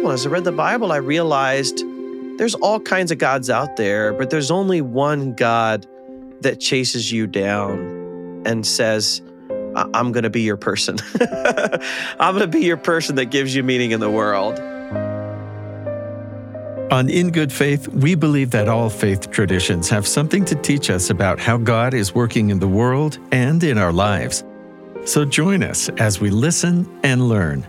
Bible. As I read the Bible, I realized there's all kinds of gods out there, but there's only one God that chases you down and says, I'm going to be your person. I'm going to be your person that gives you meaning in the world. On In Good Faith, we believe that all faith traditions have something to teach us about how God is working in the world and in our lives. So join us as we listen and learn.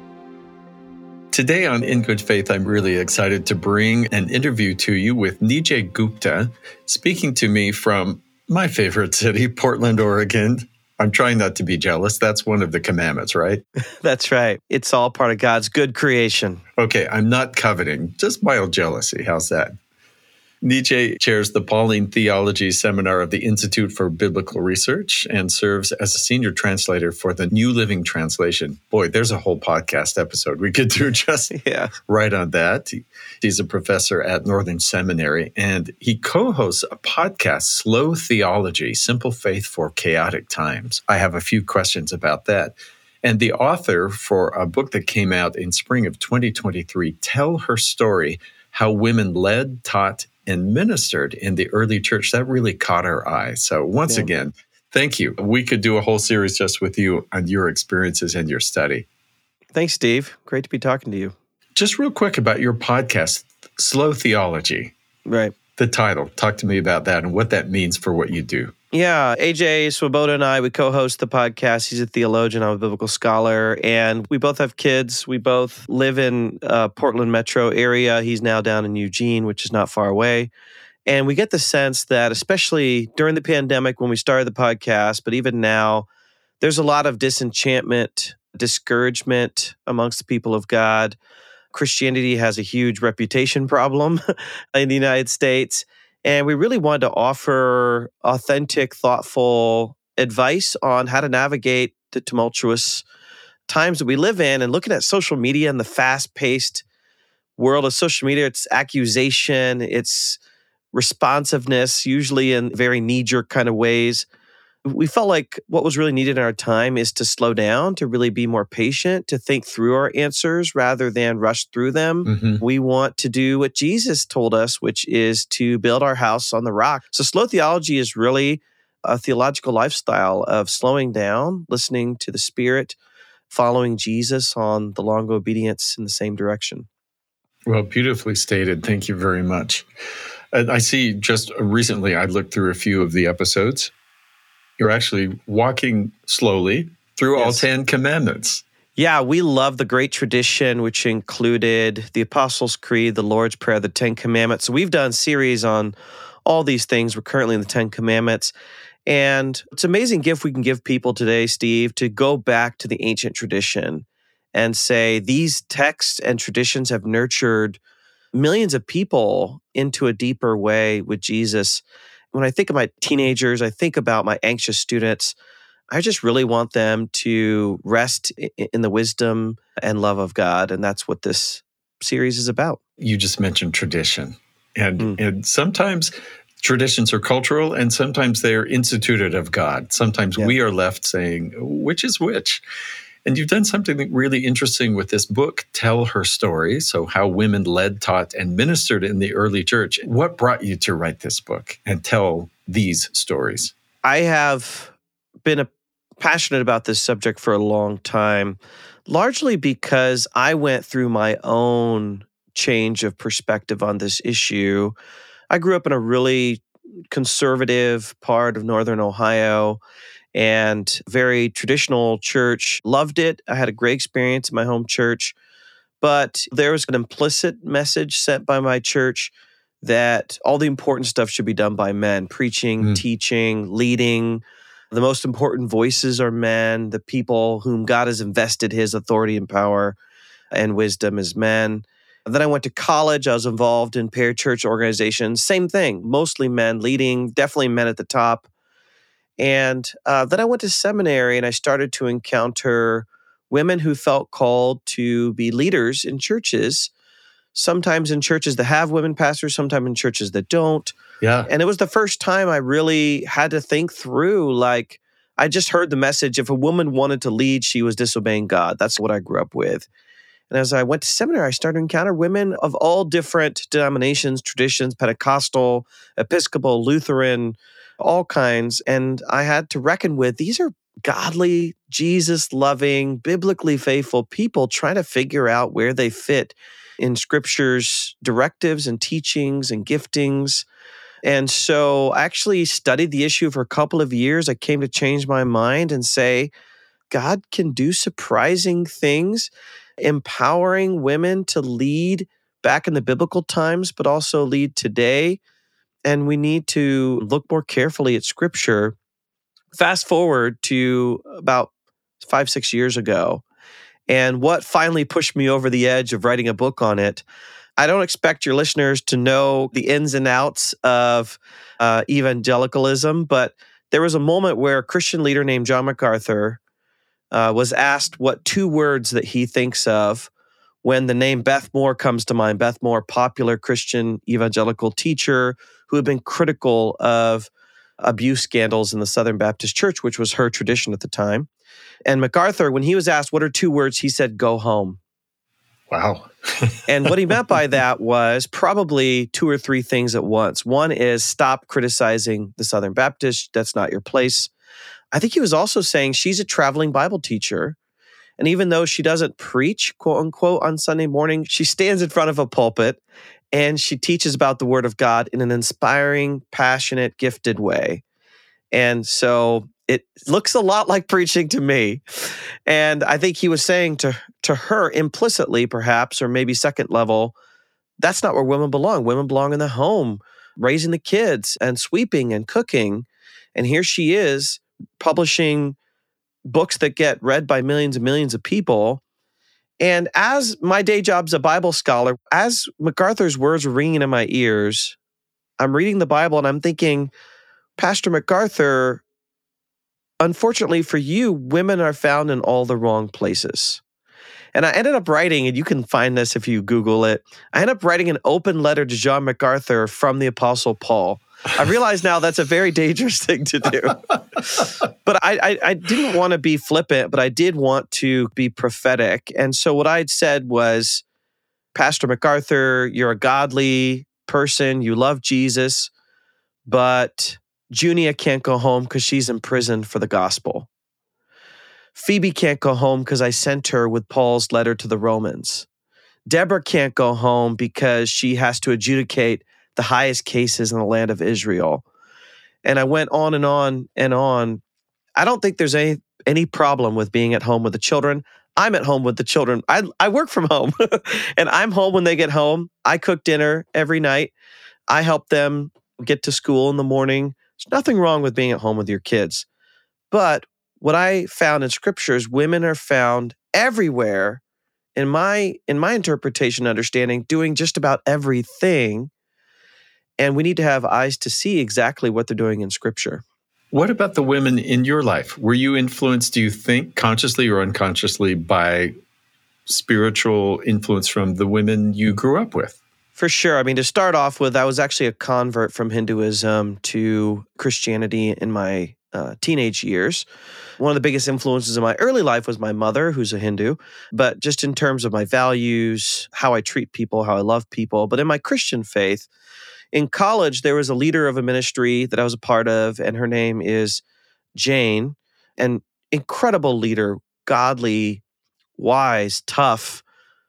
Today on In Good Faith, I'm really excited to bring an interview to you with Nijay Gupta, speaking to me from my favorite city, Portland, Oregon. I'm trying not to be jealous. That's one of the commandments, right? That's right. It's all part of God's good creation. Okay, I'm not coveting, just mild jealousy. How's that? Nijay chairs the Pauline Theology Seminar of the Institute for Biblical Research and serves as a senior translator for the New Living Translation. Boy, there's a whole podcast episode we could do just right on that. He's a professor at Northern Seminary, and he co-hosts a podcast, Slow Theology, Simple Faith for Chaotic Times. I have a few questions about that. And the author for a book that came out in spring of 2023, Tell Her Story, How Women Led, Taught, and Ministered in the Early Church. That really caught our eye. So once again, thank you. We could do a whole series just with you on your experiences and your study. Thanks, Steve. Great to be talking to you. Just real quick about your podcast, Slow Theology. Right. The title. Talk to me about that and what that means for what you do. Yeah, AJ Swoboda and I, we co-host the podcast. He's a theologian, I'm a biblical scholar, and we both have kids. We both live in Portland metro area. He's now down in Eugene, which is not far away. And we get the sense that, especially during the pandemic when we started the podcast, but even now, there's a lot of disenchantment, discouragement amongst the people of God. Christianity has a huge reputation problem in the United States. And we really wanted to offer authentic, thoughtful advice on how to navigate the tumultuous times that we live in. And looking at social media and the fast-paced world of social media, it's accusation, it's responsiveness, usually in very knee-jerk kind of ways. We felt like what was really needed in our time is to slow down, to really be more patient, to think through our answers rather than rush through them. Mm-hmm. We want to do what Jesus told us, which is to build our house on the rock. So slow theology is really a theological lifestyle of slowing down, listening to the Spirit, following Jesus on the long obedience in the same direction. Well, beautifully stated. Thank you very much. I see just recently I looked through a few of the episodes. You're actually walking slowly through all 10 commandments. Yeah, we love the great tradition, which included the Apostles' Creed, the Lord's Prayer, the 10 Commandments. So we've done series on all these things. We're currently in the 10 Commandments. And it's an amazing gift we can give people today, Steve, to go back to the ancient tradition and say these texts and traditions have nurtured millions of people into a deeper way with Jesus. When I think of my teenagers, I think about my anxious students. I just really want them to rest in the wisdom and love of God. And that's what this series is about. You just mentioned tradition. And sometimes traditions are cultural and sometimes they're instituted of God. Sometimes we are left saying, which is which? And you've done something really interesting with this book, Tell Her Story. So how women led, taught, and ministered in the early church. What brought you to write this book and tell these stories? I have been passionate about this subject for a long time, largely because I went through my own change of perspective on this issue. I grew up in a really conservative part of Northern Ohio, and very traditional church. Loved it. I had a great experience in my home church. But there was an implicit message sent by my church that all the important stuff should be done by men. Preaching, teaching, leading. The most important voices are men. The people whom God has invested his authority and power and wisdom as men. And then I went to college. I was involved in parachurch organizations. Same thing. Mostly men leading, definitely men at the top. And then I went to seminary and I started to encounter women who felt called to be leaders in churches, sometimes in churches that have women pastors, sometimes in churches that don't. Yeah. And it was the first time I really had to think through, like, I just heard the message, if a woman wanted to lead, she was disobeying God. That's what I grew up with. And as I went to seminary, I started to encounter women of all different denominations, traditions, Pentecostal, Episcopal, Lutheran, all kinds. And I had to reckon with these are godly, Jesus-loving, biblically faithful people trying to figure out where they fit in Scripture's directives and teachings and giftings. And so I actually studied the issue for a couple of years. I came to change my mind and say, God can do surprising things, empowering women to lead back in the biblical times, but also lead today. And we need to look more carefully at Scripture. Fast forward to about 5-6 years ago, and what finally pushed me over the edge of writing a book on it. I don't expect your listeners to know the ins and outs of evangelicalism, but there was a moment where a Christian leader named John MacArthur was asked what 2 words that he thinks of when the name Beth Moore comes to mind. Beth Moore, popular Christian evangelical teacher who had been critical of abuse scandals in the Southern Baptist Church, which was her tradition at the time. And MacArthur, when he was asked what are 2 words, he said, go home. Wow. And what he meant by that was probably 2 or 3 things at once. One is stop criticizing the Southern Baptists. That's not your place. I think he was also saying she's a traveling Bible teacher. And even though she doesn't preach, quote unquote, on Sunday morning, she stands in front of a pulpit and she teaches about the Word of God in an inspiring, passionate, gifted way. And so it looks a lot like preaching to me. And I think he was saying to her implicitly, perhaps, or maybe second level, that's not where women belong. Women belong in the home, raising the kids and sweeping and cooking. And here she is publishing books that get read by millions and millions of people. And as my day job's a Bible scholar, as MacArthur's words were ringing in my ears, I'm reading the Bible and I'm thinking, Pastor MacArthur, unfortunately for you, women are found in all the wrong places. And I ended up writing, and you can find this if you Google it, I ended up writing an open letter to John MacArthur from the Apostle Paul. I realize now that's a very dangerous thing to do. But I didn't want to be flippant, but I did want to be prophetic. And so what I'd said was, Pastor MacArthur, you're a godly person, you love Jesus, but Junia can't go home because she's in prison for the gospel. Phoebe can't go home because I sent her with Paul's letter to the Romans. Deborah can't go home because she has to adjudicate the highest cases in the land of Israel. And I went on and on and on. I don't think there's any problem with being at home with the children. I'm at home with the children. I work from home and I'm home when they get home. I cook dinner every night. I help them get to school in the morning. There's nothing wrong with being at home with your kids. But what I found in Scripture is women are found everywhere, in my interpretation and understanding, doing just about everything. And we need to have eyes to see exactly what they're doing in Scripture. What about the women in your life? Were you influenced, do you think, consciously or unconsciously, by spiritual influence from the women you grew up with? For sure. I mean, to start off with, I was actually a convert from Hinduism to Christianity in my teenage years. One of the biggest influences in my early life was my mother, who's a Hindu, but just in terms of my values, how I treat people, how I love people. But in my Christian faith, in college, there was a leader of a ministry that I was a part of, and her name is Jane, an incredible leader, godly, wise, tough,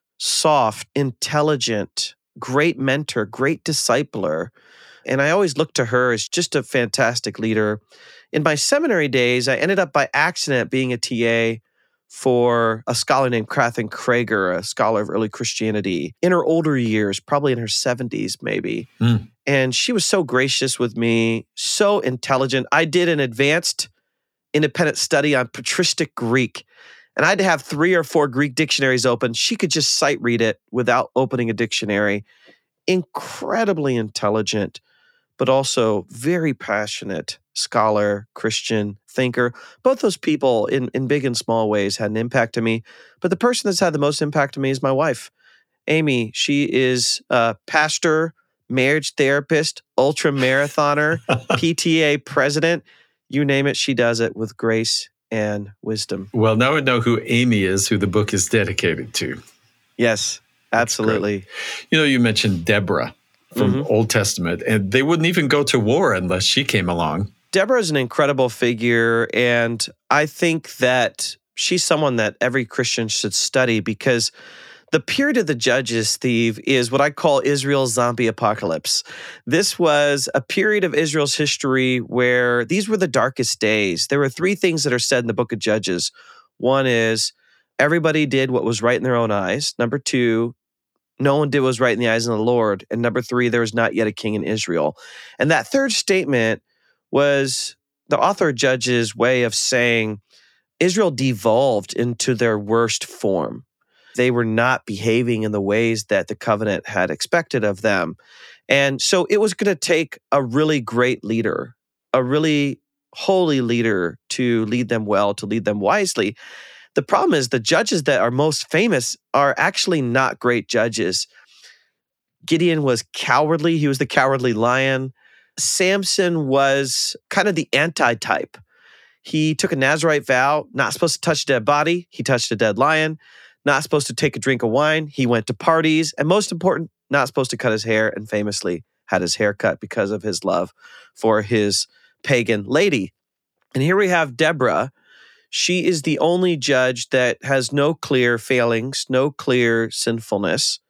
soft, intelligent, great mentor, great discipler. And I always looked to her as just a fantastic leader. In my seminary days, I ended up by accident being a TA for a scholar named Catherine Krager, a scholar of early Christianity, in her older years, probably in her 70s maybe. And she was so gracious with me, so intelligent. I did an advanced independent study on patristic Greek, and I had to have 3 or 4 Greek dictionaries open. She could just sight read it without opening a dictionary. Incredibly intelligent, but also very passionate scholar, Christian thinker. Both those people in big and small ways had an impact on me. But the person that's had the most impact on me is my wife, Amy. She is a pastor, marriage therapist, ultra marathoner, PTA president. You name it, she does it with grace and wisdom. Well, now I know who Amy is, who the book is dedicated to. Yes, absolutely. You mentioned Deborah from Old Testament, and they wouldn't even go to war unless she came along. Deborah is an incredible figure, and I think that she's someone that every Christian should study because the period of the Judges, Steve, is what I call Israel's zombie apocalypse. This was a period of Israel's history where these were the darkest days. There were three things that are said in the book of Judges. One is everybody did what was right in their own eyes. Number two, no one did what was right in the eyes of the Lord. And number three, there was not yet a king in Israel. And that third statement was the author of Judges' way of saying Israel devolved into their worst form. They were not behaving in the ways that the covenant had expected of them. And so it was going to take a really great leader, a really holy leader to lead them well, to lead them wisely. The problem is the judges that are most famous are actually not great judges. Gideon was cowardly. He was the cowardly lion. Samson was kind of the anti-type. He took a Nazirite vow, not supposed to touch a dead body. He touched a dead lion. Not supposed to take a drink of wine. He went to parties. And most important, not supposed to cut his hair, and famously had his hair cut because of his love for his pagan lady. And here we have Deborah. She is the only judge that has no clear failings, no clear sinfulness.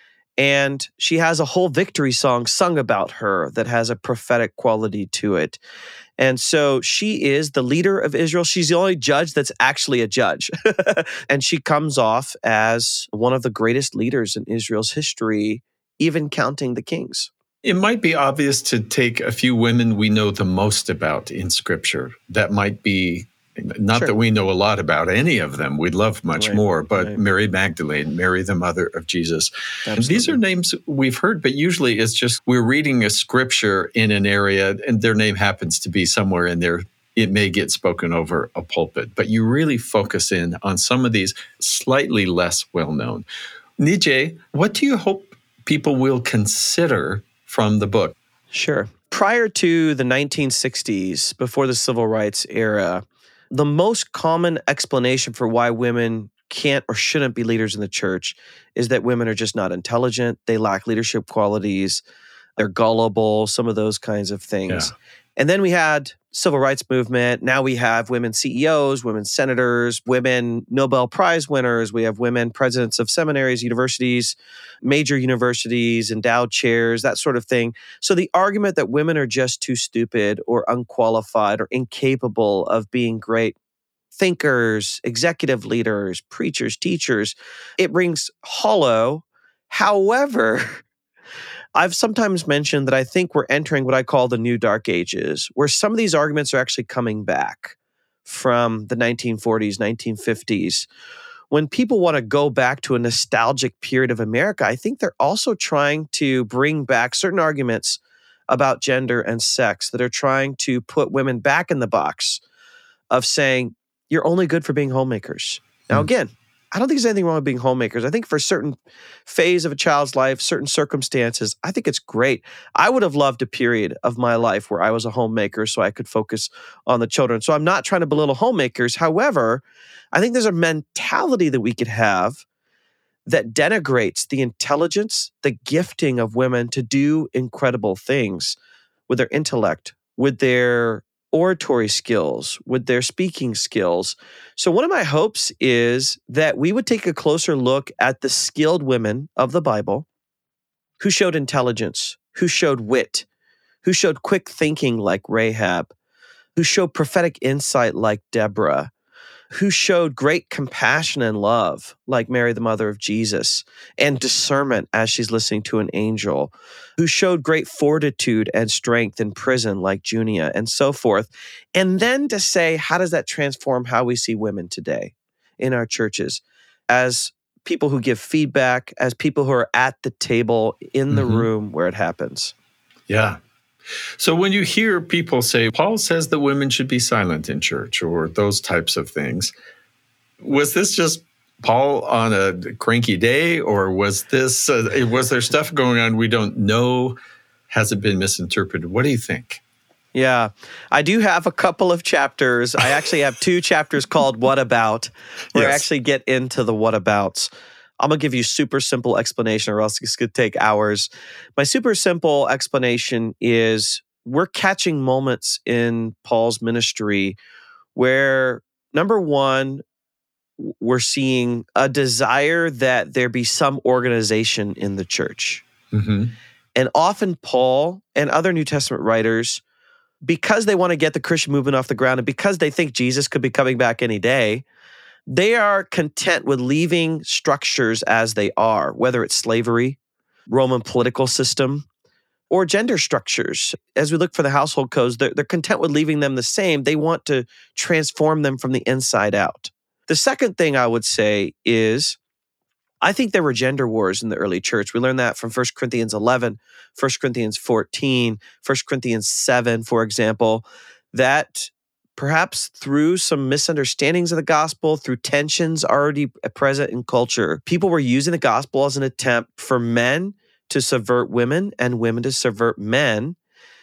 And she has a whole victory song sung about her that has a prophetic quality to it. And so she is the leader of Israel. She's the only judge that's actually a judge. And she comes off as one of the greatest leaders in Israel's history, even counting the kings. It might be obvious to take a few women we know the most about in Scripture. That might be, not that we know a lot about any of them. We'd love much more, but Mary Magdalene, Mary, the mother of Jesus. These are names we've heard, but usually it's just we're reading a scripture in an area and their name happens to be somewhere in there. It may get spoken over a pulpit, but you really focus in on some of these slightly less well-known. Nijay, what do you hope people will consider from the book? Sure. Prior to the 1960s, before the civil rights era, the most common explanation for why women can't or shouldn't be leaders in the church is that women are just not intelligent. They lack leadership qualities. They're gullible, some of those kinds of things. Yeah. And then we had civil rights movement. Now we have women CEOs, women senators, women Nobel Prize winners. We have women presidents of seminaries, universities, major universities, endowed chairs, that sort of thing. So the argument that women are just too stupid or unqualified or incapable of being great thinkers, executive leaders, preachers, teachers, it rings hollow. However, I've sometimes mentioned that I think we're entering what I call the new dark ages, where some of these arguments are actually coming back from the 1940s, 1950s. When people want to go back to a nostalgic period of America, I think they're also trying to bring back certain arguments about gender and sex that are trying to put women back in the box of saying, you're only good for being homemakers. Now, again, I don't think there's anything wrong with being homemakers. I think for a certain phase of a child's life, certain circumstances, I think it's great. I would have loved a period of my life where I was a homemaker so I could focus on the children. So I'm not trying to belittle homemakers. However, I think there's a mentality that we could have that denigrates the intelligence, the gifting of women to do incredible things with their intellect, with their oratory skills, with their speaking skills. So one of my hopes is that we would take a closer look at the skilled women of the Bible who showed intelligence, who showed wit, who showed quick thinking like Rahab, who showed prophetic insight like Deborah, who showed great compassion and love like Mary, the mother of Jesus, and discernment as she's listening to an angel, who showed great fortitude and strength in prison like Junia, and so forth. And then to say, how does that transform how we see women today in our churches as people who give feedback, as people who are at the table in the room where it happens? Yeah. So when you hear people say, Paul says that women should be silent in church or those types of things, was this just Paul on a cranky day, or was this was there stuff going on we don't know? Has it been misinterpreted? What do you think? Yeah, I do have a couple of chapters. I actually have 2 chapters called What About, where I actually get into the what abouts. I'm going to give you super simple explanation or else this could take hours. My super simple explanation is we're catching moments in Paul's ministry where, number one, we're seeing a desire that there be some organization in the church. Mm-hmm. And often Paul and other New Testament writers, because they want to get the Christian movement off the ground and because they think Jesus could be coming back any day, they are content with leaving structures as they are, whether it's slavery, Roman political system, or gender structures. As we look for the household codes, they're content with leaving them the same. They want to transform them from the inside out. The second thing I would say is, I think there were gender wars in the early church. We learned that from 1 Corinthians 11, 1 Corinthians 14, 1 Corinthians 7, for example, that perhaps through some misunderstandings of the gospel, through tensions already present in culture, people were using the gospel as an attempt for men to subvert women and women to subvert men.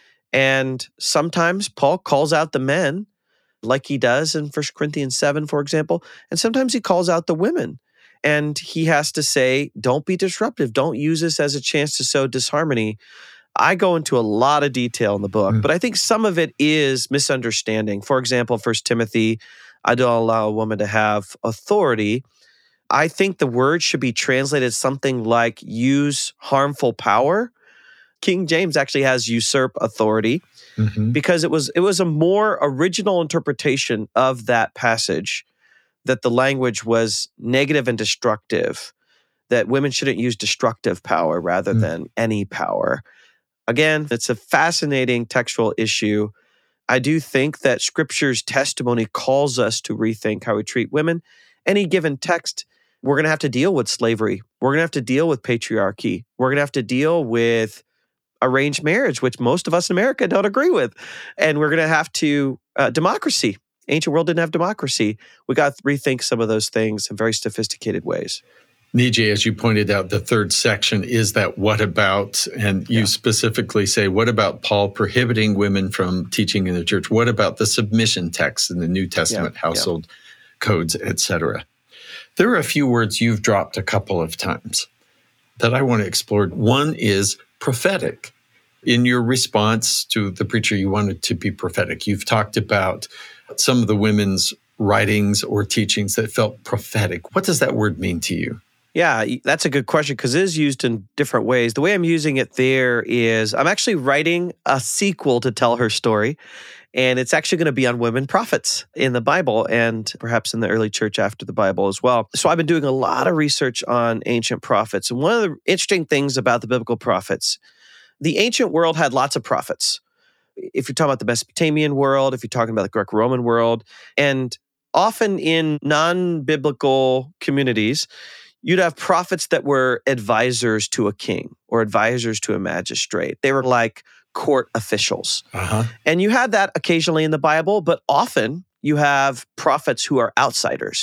And sometimes Paul calls out the men, like he does in 1 Corinthians 7, for example, and sometimes he calls out the women. And he has to say, don't be disruptive. Don't use this as a chance to sow disharmony. I go into a lot of detail in the book, but I think some of it is misunderstanding. For example, 1 Timothy, I don't allow a woman to have authority. I think the word should be translated something like use harmful power. King James actually has usurp authority because it was a more original interpretation of that passage, that the language was negative and destructive, that women shouldn't use destructive power rather than any power. Again, it's a fascinating textual issue. I do think that Scripture's testimony calls us to rethink how we treat women. Any given text, we're going to have to deal with slavery. We're going to have to deal with patriarchy. We're going to have to deal with arranged marriage, which most of us in America don't agree with. And we're going to have to, democracy. Ancient world didn't have democracy. We got to rethink some of those things in very sophisticated ways. Nijay, as you pointed out, the third section is that what about, and you specifically say, what about Paul prohibiting women from teaching in the church? What about the submission texts in the New Testament, household codes, etc.? There are a few words you've dropped a couple of times that I want to explore. One is prophetic. In your response to the preacher, you wanted to be prophetic. You've talked about some of the women's writings or teachings that felt prophetic. What does that word mean to you? Yeah, that's a good question because it is used in different ways. The way I'm using it there is I'm actually writing a sequel to tell her story, and it's actually going to be on women prophets in the Bible and perhaps in the early church after the Bible as well. So I've been doing a lot of research on ancient prophets. And one of the interesting things about the biblical prophets, the ancient world had lots of prophets. If you're talking about the Mesopotamian world, if you're talking about the Greco-Roman world, and often in non-biblical communities, you'd have prophets that were advisors to a king or advisors to a magistrate. They were like court officials. And you had that occasionally in the Bible, but often you have prophets who are outsiders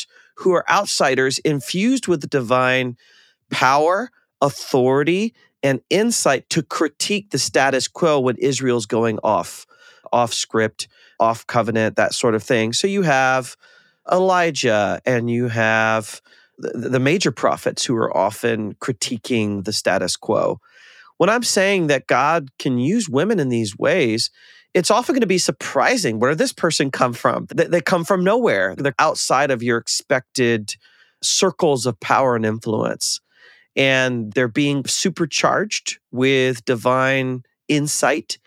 infused with the divine power, authority, and insight to critique the status quo when Israel's going off script, off covenant, that sort of thing. So you have Elijah and you have the major prophets who are often critiquing the status quo. When I'm saying that God can use women in these ways, it's often going to be surprising. Where did this person come from? They come from nowhere. They're outside of your expected circles of power and influence. And they're being supercharged with divine insight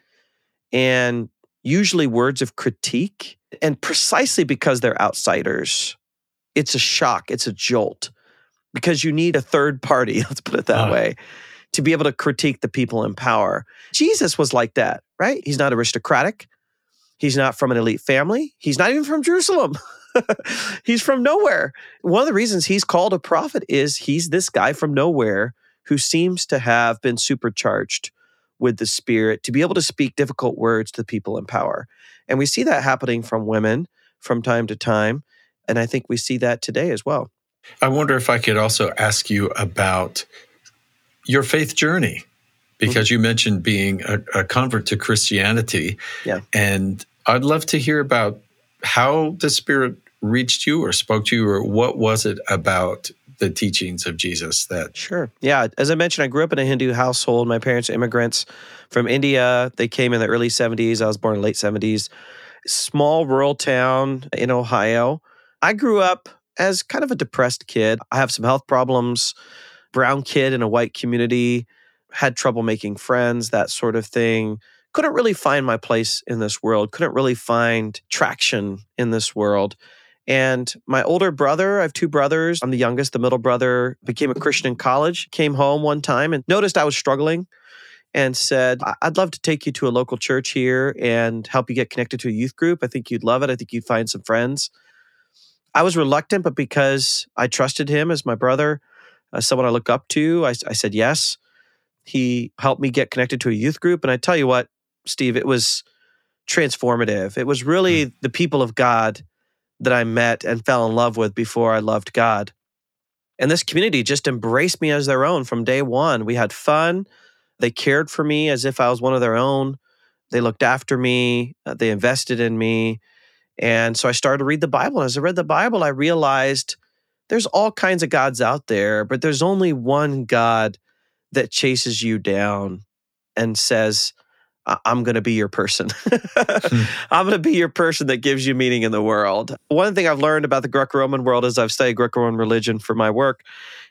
and usually words of critique. And precisely because they're outsiders, it's a shock, it's a jolt, because you need a third party, let's put it that way, to be able to critique the people in power. Jesus was like that, right? He's not aristocratic. He's not from an elite family. He's not even from Jerusalem. He's from nowhere. One of the reasons he's called a prophet is he's this guy from nowhere who seems to have been supercharged with the Spirit to be able to speak difficult words to the people in power. And we see that happening from women from time to time. And I think we see that today as well. I wonder if I could also ask you about your faith journey, because you mentioned being a convert to Christianity. Yeah. And I'd love to hear about how the Spirit reached you or spoke to you, or what was it about the teachings of Jesus that Sure. Yeah. As I mentioned, I grew up in a Hindu household. My parents are immigrants from India. They came in the early 70s. I was born in the late 70s. Small rural town in Ohio. I grew up as kind of a depressed kid. I have some health problems, brown kid in a white community, had trouble making friends, that sort of thing. Couldn't really find my place in this world, couldn't really find traction in this world. And my older brother, I have two brothers. I'm the youngest. The middle brother became a Christian in college, came home one time and noticed I was struggling and said, I'd love to take you to a local church here and help you get connected to a youth group. I think you'd love it. I think you'd find some friends. I was reluctant, but because I trusted him as my brother, someone I look up to, I said yes. He helped me get connected to a youth group. And I tell you what, Steve, it was transformative. It was really the people of God that I met and fell in love with before I loved God. And this community just embraced me as their own from day one. We had fun. They cared for me as if I was one of their own. They looked after me. They invested in me. And so I started to read the Bible. And as I read the Bible, I realized there's all kinds of gods out there, but there's only one God that chases you down and says, I'm going to be your person. I'm going to be your person that gives you meaning in the world. One thing I've learned about the Greco-Roman world as I've studied Greco-Roman religion for my work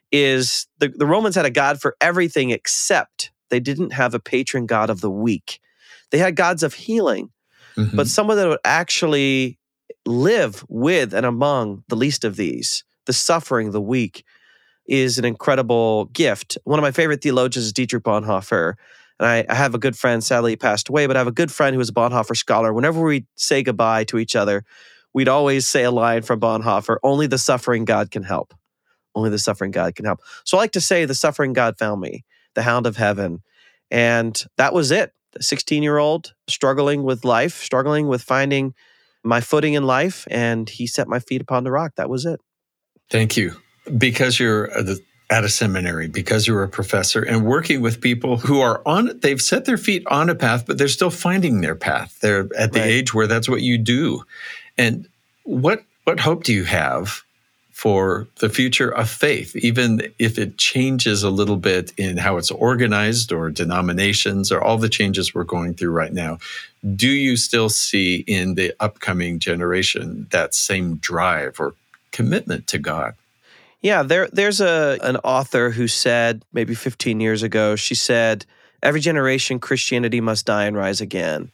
is the Romans had a god for everything except they didn't have a patron god of the weak. They had gods of healing, but someone that would actually live with and among the least of these, the suffering, the weak, is an incredible gift. One of my favorite theologians is Dietrich Bonhoeffer. And I have a good friend, sadly he passed away, but I have a good friend who was a Bonhoeffer scholar. Whenever we say goodbye to each other, we'd always say a line from Bonhoeffer, only the suffering God can help. Only the suffering God can help. So I like to say the suffering God found me, the hound of heaven. And that was it. A 16-year-old struggling with life, struggling with finding my footing in life, and he set my feet upon the rock. That was it. Thank you. Because you're at a seminary, because you're a professor and working with people who are they've set their feet on a path, but they're still finding their path. They're at the age where that's what you do. And what hope do you have for the future of faith, even if it changes a little bit in how it's organized or denominations or all the changes we're going through right now? Do you still see in the upcoming generation that same drive or commitment to God? Yeah, there's an author who said maybe 15 years ago, she said, every generation Christianity must die and rise again.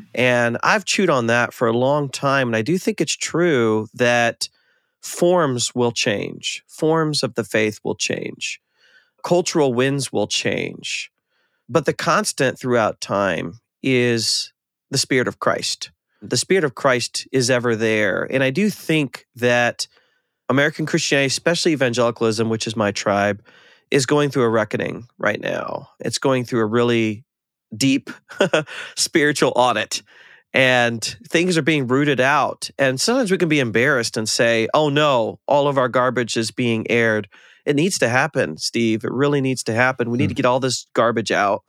And I've chewed on that for a long time. And I do think it's true that forms will change. Forms of the faith will change. Cultural winds will change. But the constant throughout time is the Spirit of Christ. The Spirit of Christ is ever there. And I do think that American Christianity, especially evangelicalism, which is my tribe, is going through a reckoning right now. It's going through a really deep spiritual audit, and things are being rooted out. And sometimes we can be embarrassed and say, oh no, all of our garbage is being aired. It needs to happen, Steve. It really needs to happen. We need to get all this garbage out.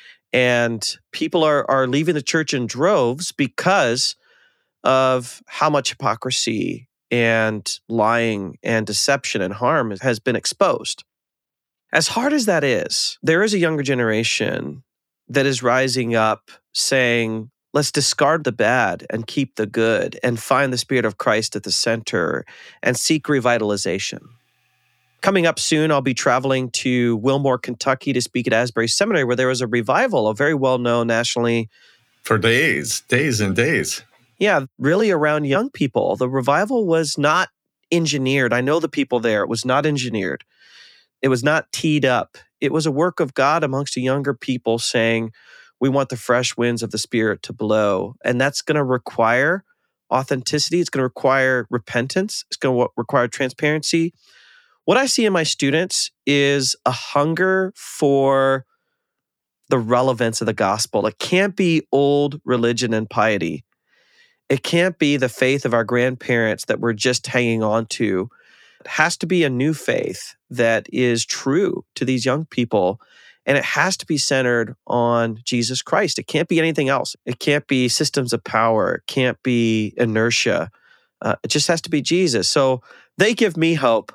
And people are leaving the church in droves because of how much hypocrisy and lying and deception and harm has been exposed. As hard as that is, there is a younger generation that is rising up saying, let's discard the bad and keep the good and find the Spirit of Christ at the center and seek revitalization. Coming up soon, I'll be traveling to Wilmore, Kentucky to speak at Asbury Seminary, where there was a revival, a very well-known nationally. For days and days. Yeah, really around young people. The revival was not engineered. I know the people there. It was not engineered. It was not teed up. It was a work of God amongst the younger people saying, we want the fresh winds of the Spirit to blow. And that's going to require authenticity. It's going to require repentance. It's going to require transparency. What I see in my students is a hunger for the relevance of the gospel. It can't be old religion and piety. It can't be the faith of our grandparents that we're just hanging on to. It has to be a new faith that is true to these young people, and it has to be centered on Jesus Christ. It can't be anything else. It can't be systems of power. It can't be inertia. It just has to be Jesus. So they give me hope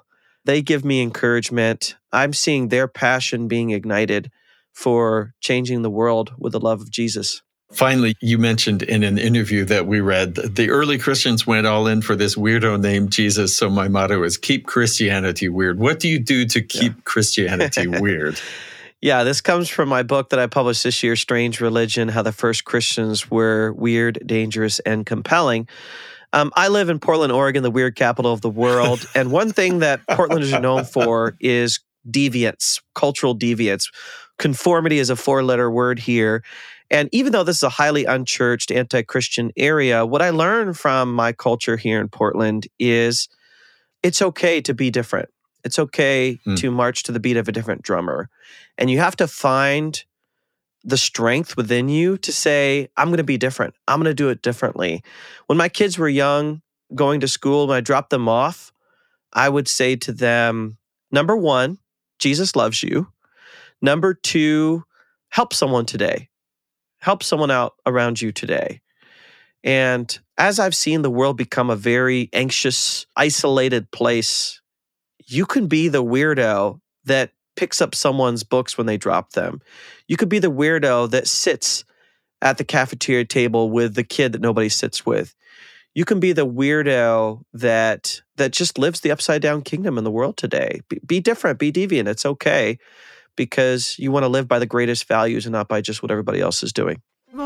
They give me encouragement. I'm seeing their passion being ignited for changing the world with the love of Jesus. Finally, you mentioned in an interview that we read, the early Christians went all in for this weirdo named Jesus. So my motto is keep Christianity weird. What do you do to keep Christianity weird? Yeah, this comes from my book that I published this year, Strange Religion, How the First Christians Were Weird, Dangerous, and Compelling. I live in Portland, Oregon, the weird capital of the world. And one thing that Portland is known for is deviance, cultural deviance. Conformity is a 4-letter word here. And even though this is a highly unchurched, anti-Christian area, what I learned from my culture here in Portland is it's okay to be different. It's okay to march to the beat of a different drummer. And you have to find the strength within you to say, I'm going to be different. I'm going to do it differently. When my kids were young, going to school, when I dropped them off, I would say to them, number 1, Jesus loves you. Number 2, help someone today. Help someone out around you today. And as I've seen the world become a very anxious, isolated place, you can be the weirdo that picks up someone's books when they drop them. You could be the weirdo that sits at the cafeteria table with the kid that nobody sits with. You can be the weirdo that just lives the upside down kingdom in the world today. Be different, be deviant. It's okay, because you want to live by the greatest values and not by just what everybody else is doing.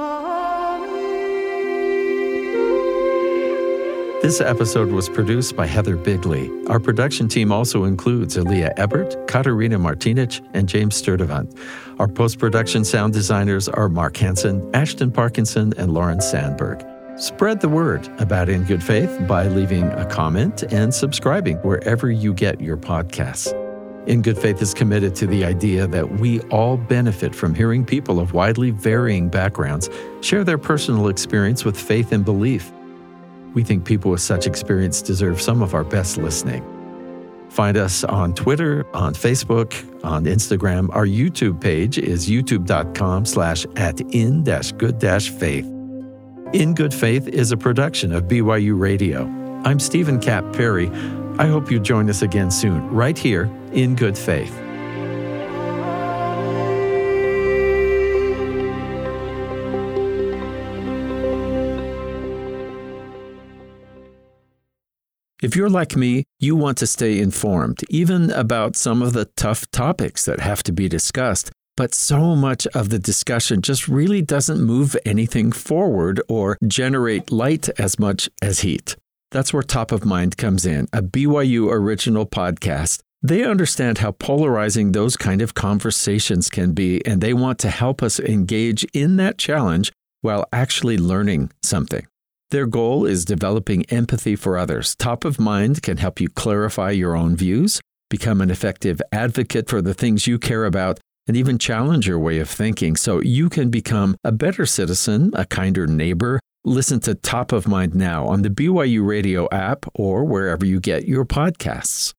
This episode was produced by Heather Bigley. Our production team also includes Aaliyah Ebert, Katarina Martinic, and James Sturdivant. Our post-production sound designers are Mark Hansen, Ashton Parkinson, and Lauren Sandberg. Spread the word about In Good Faith by leaving a comment and subscribing wherever you get your podcasts. In Good Faith is committed to the idea that we all benefit from hearing people of widely varying backgrounds share their personal experience with faith and belief. We think people with such experience deserve some of our best listening. Find us on Twitter, on Facebook, on Instagram. Our YouTube page is youtube.com/@in-good-faith. In Good Faith is a production of BYU Radio. I'm Stephen Cap Perry. I hope you join us again soon, right here in Good Faith. If you're like me, you want to stay informed, even about some of the tough topics that have to be discussed. But so much of the discussion just really doesn't move anything forward or generate light as much as heat. That's where Top of Mind comes in, a BYU original podcast. They understand how polarizing those kind of conversations can be, and they want to help us engage in that challenge while actually learning something. Their goal is developing empathy for others. Top of Mind can help you clarify your own views, become an effective advocate for the things you care about, and even challenge your way of thinking so you can become a better citizen, a kinder neighbor. Listen to Top of Mind now on the BYU Radio app or wherever you get your podcasts.